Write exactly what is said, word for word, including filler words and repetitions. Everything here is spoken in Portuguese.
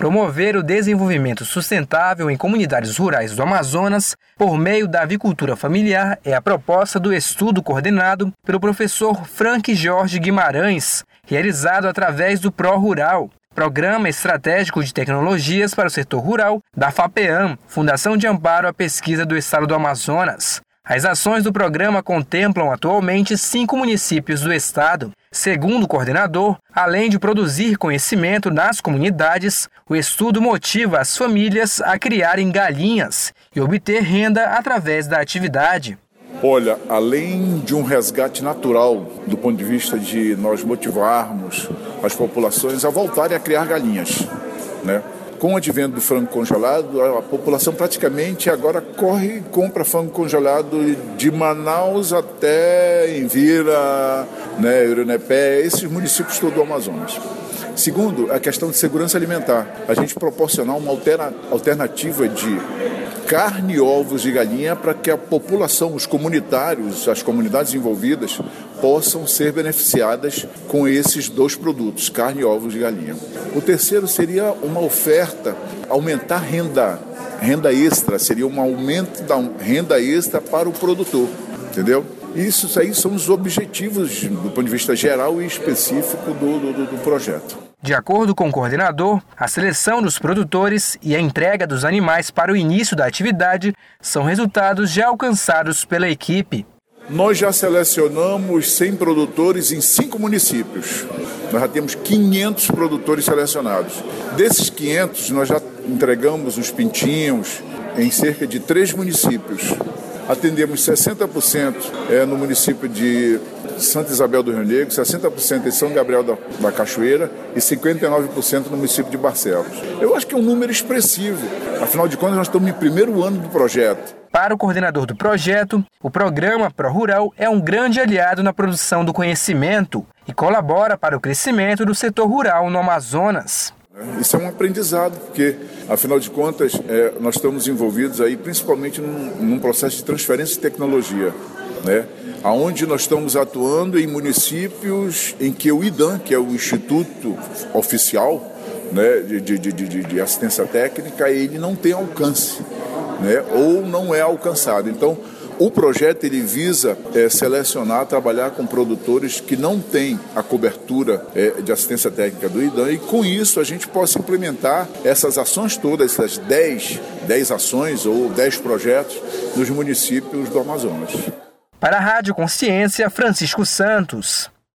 Promover o desenvolvimento sustentável em comunidades rurais do Amazonas por meio da avicultura familiar é a proposta do estudo coordenado pelo professor Frank Jorge Guimarães, realizado através do ProRural, Programa Estratégico de Tecnologias para o Setor Rural da FAPEAM, Fundação de Amparo à Pesquisa do Estado do Amazonas. As ações do programa contemplam atualmente cinco municípios do estado. Segundo o coordenador, além de produzir conhecimento nas comunidades, o estudo motiva as famílias a criarem galinhas e obter renda através da atividade. Olha, além de um resgate natural, do ponto de vista de nós motivarmos as populações a voltarem a criar galinhas, né? Com o advento do frango congelado, a população praticamente agora corre e compra frango congelado de Manaus até Envira, né, Urunepé, esses municípios todos do Amazonas. Segundo, a questão de segurança alimentar. A gente proporcionar uma alterna, alternativa de carne e ovos de galinha para que a população, os comunitários, as comunidades envolvidas, possam ser beneficiadas com esses dois produtos, carne e ovos de galinha. O terceiro seria uma oferta, aumentar renda, renda extra, seria um aumento da renda extra para o produtor, entendeu? Isso aí são os objetivos do ponto de vista geral e específico do, do, do projeto. De acordo com o coordenador, a seleção dos produtores e a entrega dos animais para o início da atividade são resultados já alcançados pela equipe. Nós já selecionamos cem produtores em cinco municípios. Nós já temos quinhentos produtores selecionados. Desses quinhentos, nós já entregamos os pintinhos em cerca de três municípios. Atendemos sessenta por cento no município de Santa Isabel do Rio Negro, sessenta por cento em São Gabriel da, da Cachoeira e cinquenta e nove por cento no município de Barcelos. Eu acho que é um número expressivo. Afinal de contas, nós estamos no primeiro ano do projeto. Para o coordenador do projeto, o programa ProRural é um grande aliado na produção do conhecimento e colabora para o crescimento do setor rural no Amazonas. Isso é um aprendizado, porque, afinal de contas, é, nós estamos envolvidos aí principalmente num, num processo de transferência de tecnologia, né? Onde nós estamos atuando em municípios em que o IDAM, que é o Instituto Oficial, né, de, de, de, de Assistência Técnica, ele não tem alcance, né, ou não é alcançado. Então, o projeto ele visa é, selecionar, trabalhar com produtores que não têm a cobertura é, de assistência técnica do IDAM e com isso a gente possa implementar essas ações todas, essas dez, dez ações ou dez projetos nos municípios do Amazonas. Para a Rádio Consciência, Francisco Santos.